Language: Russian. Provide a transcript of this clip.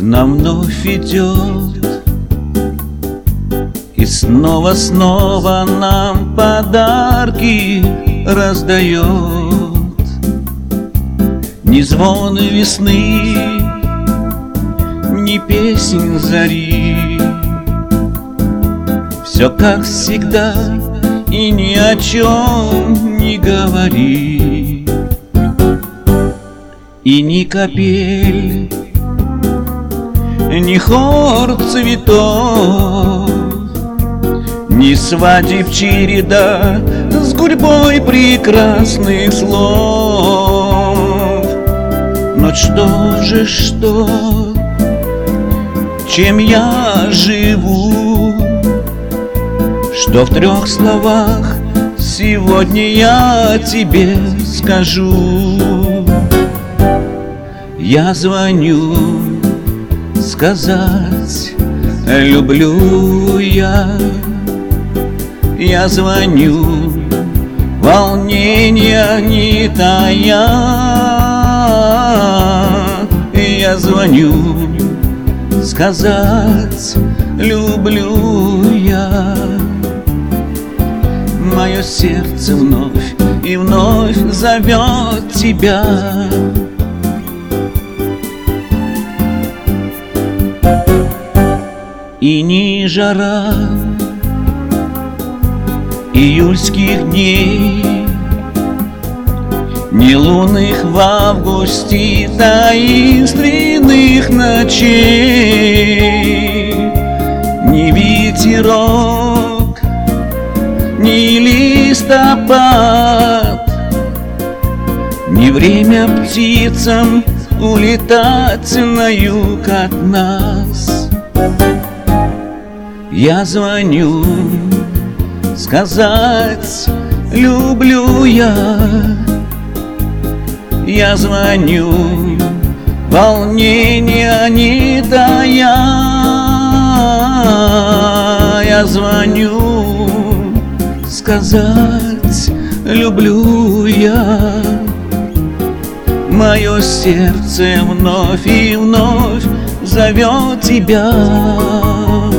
нам вновь идет и снова нам подарки раздает. Ни звона весны, ни песен зари, все как всегда и ни о чем не говори. И ни капель, ни хор цветов, ни свадеб череда с гурьбой прекрасных слов. Но что же, чем я живу, что в 3 словах сегодня я тебе скажу? Я звоню сказать люблю я. Я звоню, волнения не тая. Я звоню сказать люблю я. Мое сердце вновь и вновь зовет тебя. И ни жара июльских дней, ни лунных в августе таинственных ночей, ни ветерок, ни листопад, ни время птицам улетать на юг от нас. Я звоню сказать люблю я. Я звоню, волнения не тая. Я звоню сказать люблю я. Мое сердце вновь и вновь зовет тебя.